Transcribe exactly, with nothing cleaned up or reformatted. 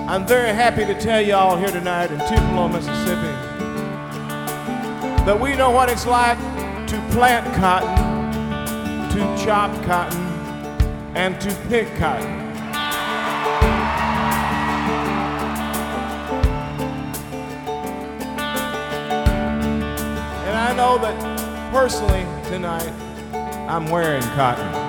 I'm very happy to tell you all here tonight in Tupelo, Mississippi, that we know what it's like to plant cotton, to chop cotton, and to pick cotton. And I know that personally tonight, I'm wearing cotton.